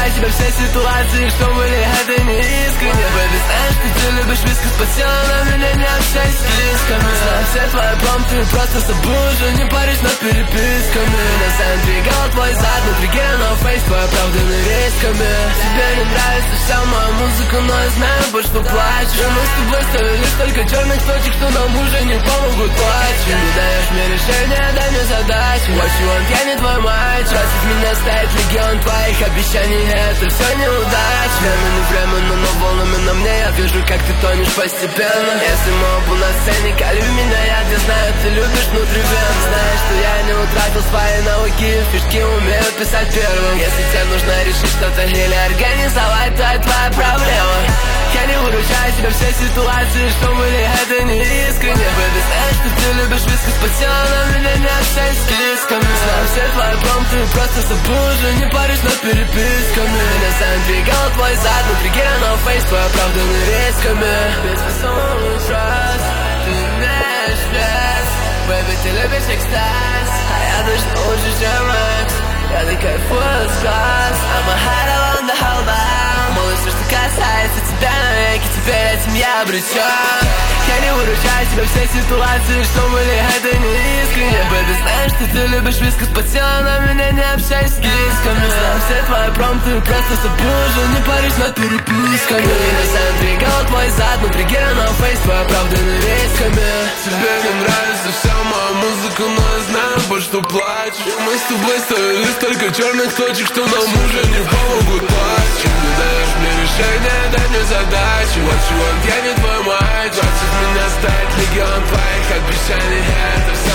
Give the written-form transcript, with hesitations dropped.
выручай себя все ситуации, что были, это не искренне. Baby, знаешь, ты любишь вискас по телу, но меня не общайся с кисками. Знаю все твои промпты, просто забыл уже, не паришь над переписками. На самом двигал твой зад, внутри гена, фейс твой оправданный рисками. Тебе не нравится вся моя музыка, но я знаю, больше что плачешь. И мы с тобой стоили столько черных точек, что нам уже не помогут точно. Не даешь мне решения, дай мне задачу. What you want, я не твой матч. Раз из меня стоит легион твоих обещаний, это все неудача. Временно, но волнами на мне я вижу, как ты тонешь постепенно. Если мы оба на сцене, калюй меня, я знаю, ты любишь внутривенно. Знаешь, что я не утратил свои науки, фишки умею писать первым. Если тебе нужно решить что-то или организовать, то это твоя проблема. Я не выручаю себя все ситуации, что были, это не искренне. Baby, знаешь, что ты любишь вискас по телу, но меня не общайся с кисками. Знаю все твои промпты, просто забыл уже, не паришь над переписками. Меня сам двигал твой зад, внутри гена, фейс твой оправданный рисками. Без самого trust, ты имеешь вес. Baby, ты любишь экстаз, а я точно лучше, чем Макс. Я не кайфую с глаз, I'm a hide along the whole line. Мол, все, что касается тебя навеки, теперь этим я обречен. Я не выручаю себя все ситуации, что были, это не искренне. Baby, знаешь, что ты любишь вискас по телу, но меня не общайся с кисками. Знаю все твои промпты, просто забыл уже, не паришь над переписками. Я сам двигал твой зад, внутри гена, фейс твой оправданный рисками. Тебе не нравится вся моя музыка, но я знаю, больше что плачешь. И мы с тобой стоили столько черных точек, что нам уже не помогут плачь. Не даешь мне решения, дай мне задачи. What you want, я не твой мать. Против меня стоит легион твоих обещаний, это все